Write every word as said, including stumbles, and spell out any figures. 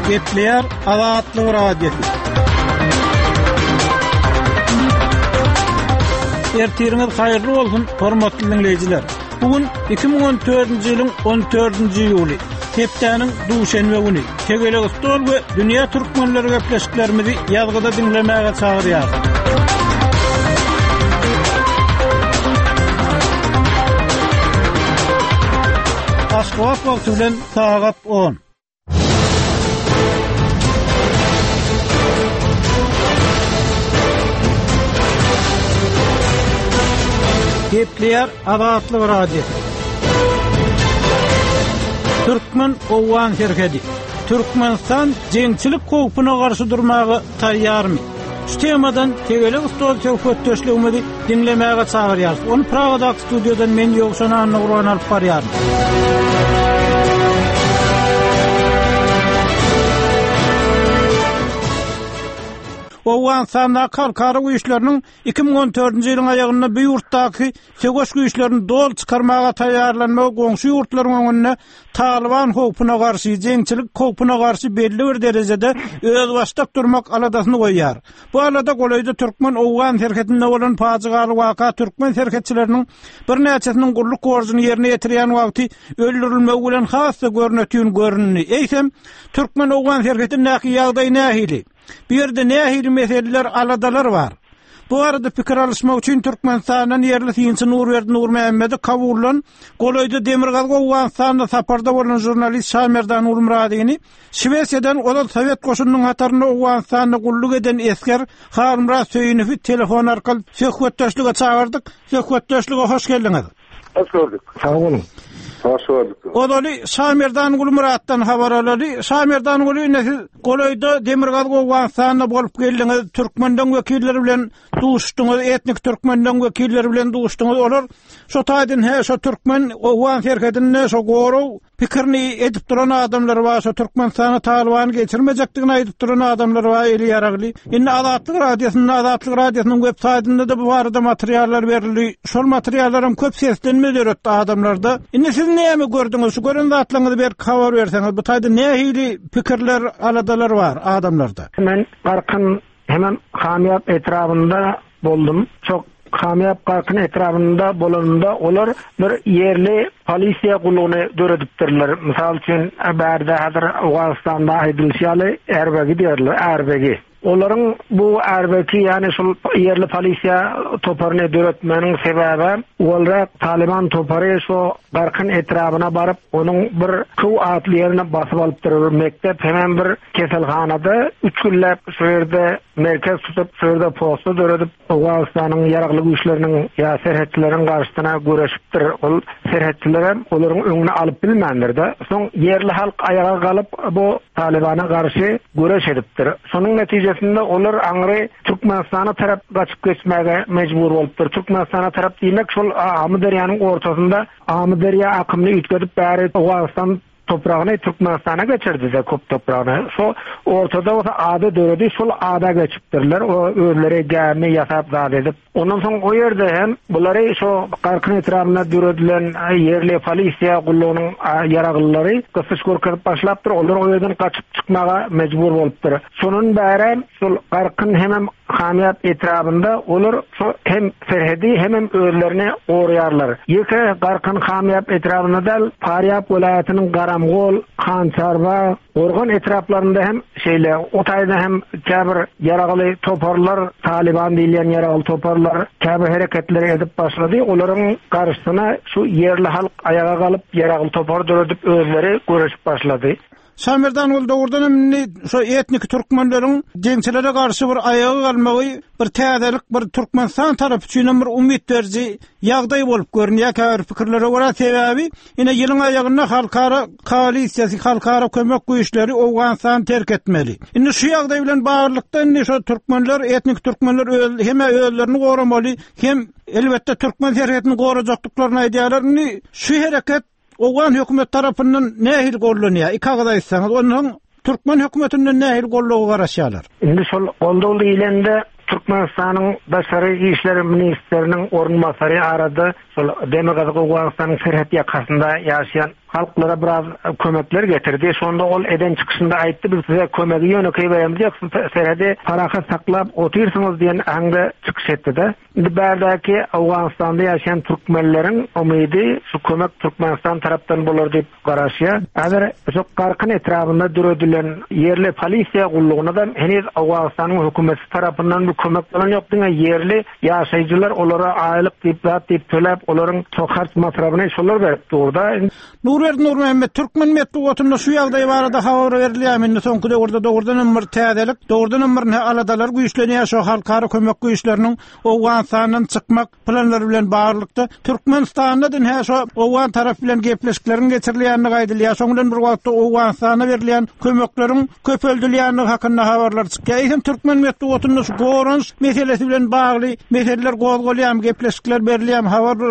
Gepleyer Azatlyk Radiosu. Ertiriniz hayırlı olsun, hormatly dinleyijiler. Bugün iki bin on dördünji ýylyň on dördünji ýuly, hepdeniň duşenbe güni. Tegele stol we dünýä türkmenleri gepleşiklerimizi ýazgyda dinlemäge çagyrýar. Aşgabat wagty bilen sagat on. Gepleyer Azatlyk Radiosu. Türkmen owan herkedi. Türkmenistan jeňçilik howpuna garşy durmagy taýýarmy? Şu temadan tegele stol söhbetdeşligimizi dinlemäge çagyrýar. Onu Pragada studiodan men ýokşana Nurwan alyp barýar. Owan sanda kalkary güýçleriniň iki bin on dördünji ýylyň aýagyna bu ýurtdaky söwüş güýçlerini dol çykarmaga taýýarlanmagy goňşy ýurtlaryň öňüne Taliban howpuna garşy, jeňçilik howpuna garşy belli bir derejede öz başdak durmak aladasyny goýýar. Bu alada goýdy türkmen owan herketinde bolan paçygaly waka türkmen herketçileriniň bir näçesiniň gurluk borjyny ýerine ýetirýän wagty öldürilmegi bilen hassa görnetýän görünni. Eýsem türkmen owan herketinde näki ýagdaý nähili? Bu ýerde nähili meseleler aladalar var. Bu arada pikir alışmak üçin Türkmenistan'dan yerli tiyinçi Nurverdi Nurmehmedi kavulan Golayda Demirgalga Uwansanda saparda bolan jurnalist Şamerdan Ulmuradiýny Şweýçadan olar Sowet goşunynyň hataryna Uwansanda gulluk eden esker Harmra Söýünowy telefon arkaly söhbetdeşlige çağırdyk. Söhbetdeşlige hoş geldiňiz. Hoş gördük. Sağ olun. Hoş gördük. Odaly Şamerdan Ulmuratdan habar alady. Şamerdan Uly näsil Golayda Demirgalga Uwansanda bolup geldiňiz. Türkmenden wekilleri bilen duştuňyz, etnik türkmenden wekilleri bilen duştuňyz. Olar şo taýdan he şo türkmen owan herketinde şo goraw pikirini edip duran adamlar var. Şo Türkmenistana Taliban geçirmejekdigini aýdyp duran adamlar var eli ýaragly. Indi Azatlyk Radiosynyň Azatlyk Radiosynyň web saýtynda da bu barada materiallar berildi. Şol materiallarym köp seslenme döretdi adamlarda. Indi siz näme gördüňiz? Şu gören zatlaryňyzy bir habar berseňiz. Bu taýda nähili pikirler aladalar var adamlarda. Men Garkyn hemen Hamiyap etrafında boldum. Çok Hamiyap Garkyn etrafında bolanında olar bir yerli polisiýa gulugyny döredipdirler. Misal üçin bärde hazır Awganistanda aýdylýaly Erbegi diýerler, Erbegi. Olaryň bu Erbeki ýani şol yerli polisiýa toparyny döretmeniň sebebi olar Taliban topary şo Garkyn etrafına baryp onuň bir köw atly ýerine basyp alypdyr. Mektep hemen bir keselhanada üç günläp şu ýerde merkez tutup şu ýerde posta döredip Awganistanyň ýaragly güýçleriniň ýa serhetçileriň garşysyna göreşipdir. Ol serhetçiler olaryň öňüne alyp bilmändir-de. Soň yerli halk ayağa galyp bu Talibana garşy göreş edipdir. Şonuň netijesinde olar aňry Türkmenistana tarap gaçyp geçmäge mejbur bolupdyr. Türkmenistana tarap diýmek şol Amudaryanyň ortasynda Amudarya akymny ütküdip bäri Awganistan toprağını Türkmenistan'a geçirdi de köp toprağını. So ortada o ada döredi şol ada geçipdirler. O örlere gämi ýasap zat edip. Ondan soň o ýerde hem bulary şo Garkyn etrafına döredilen yerli polisiýa gullugynyň ýaraglylary gysych görkezip başlapdyr. Olar o ýerden kaçyp çykmaga mejbur bolupdyr. Şonun bäri şol Garkyn hem Hamiyap etrafında olar şo hem serhedi hem örlerini oýarlar. Ýeke Garkyn Hamiyap etrafında dal Faryap welaýatynyň Garamgol, Hançarba, Organ etraflarında hem şeyle, o taýda hem käbir ýaragly toparlar, Taliban diýilen ýaragly toparlar, käbir hereketleri edip başlady. Olaryň garşysyna şu yerli halk ayağa galyp ýaragly topar döredip özleri göreşip başlady. Şamerdan ol dogurdan emni şu etnik türkmenleriň jeňçilere garşy bir ayağa galmagy, bir täzelik, bir Türkmenistan tarapy üçin bir umyt berji ýagdaý bolup görünýär. Käbir pikirlere görä sebebi ine ýylyň aýagyna halkara koalisiýasy, halkara kömek güýçleri Awganistan terk etmeli. Indi şu ýagdaý bilen baglykda şu türkmenler, etnik türkmenler öl, hem özlerini goramaly, hem elbetde türkmen herketini gorajakdyklaryny aýdýarlar. Şu hereket Owan hökümet tarapyndan nähil gollanýar? Ikagada aýtsaňyz, onuň Türkmen hökümetinden nähil gollugy garaşýarlar? Indi şol gollugy ýylynda Türkmenistanyň Başary işleri ministriniň ornbasary arada şol Demirgazyk Awganistanyň serhet ýakasynda ýaşaýan halklara biraz kömekler getirdi. Şonda ol eden çıkışında aytdı, biz size kömegi yönekey beremdik, serhede paraka saklap otursunuz diyen anga çıkış etti de. Berdaki Afganistan'da yaşayan Türkmenlerin umidi şu kömek Türkmenistan taraftan bolar deyip garaşya. Agar çok qarkın etrafında düredilen yerli polisiya kulluğuna da henüz Afganistan'ın hükümeti tarafından bir kömek falan yok diye yerli yaşayıcılar olara aylık deyip zat deyip tölep onların çok harç masrafını şolar verip orada. Nurver Nur Mehmet Türkmen metbuatında şu ýagdaý barada habar berilýär. Soňky döwürde dogrudan ömür täzelik, dogrudan ömürni aladalar güýçlenýär şu halkara kömek güýçleriniň Awganistanyň çykmak planlary bilen barlykda Türkmenistanda dünhe şu Awgan taraf bilen gepleşiklerin geçirilýänini gaýdylýar. Soňdan bir wagtda Awganistana berilýän kömekleriň köpeldilýäni hakynda habarlar çykýar. Hem Türkmen metbuatında şu gorunç meselesi bilen bagly meseleler gozgolýan gepleşikler berilýän habar